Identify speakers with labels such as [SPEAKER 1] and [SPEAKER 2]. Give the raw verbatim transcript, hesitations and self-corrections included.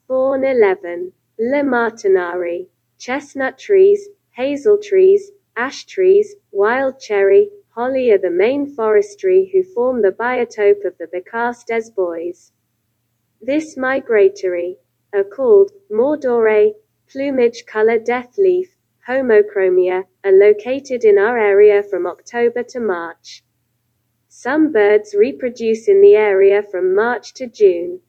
[SPEAKER 1] Thorn eleven. Le Martinari. Chestnut trees, hazel trees, ash trees, wild cherry, holly are the main forestry who form the biotope of the Bocage des Bois. This migratory are called mordore, plumage color death leaf, homochromia, are located in our area from October to March. Some birds reproduce in the area from March to June.